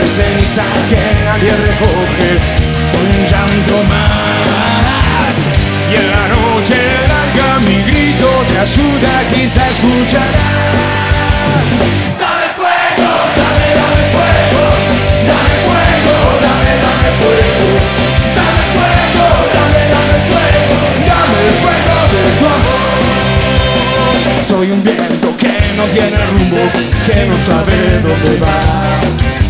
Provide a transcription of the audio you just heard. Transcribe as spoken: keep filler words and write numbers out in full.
ceniza que nadie recoge. Soy un llanto más. Y en la noche larga mi grito de ayuda quizá escuchará. Dame fuego, dame, dame fuego. Dame fuego, dame, dame fuego. Dame fuego, dame, dame fuego. Dame el fuego de tu amor. Soy un viento que no tiene rumbo, que no sabe dónde va.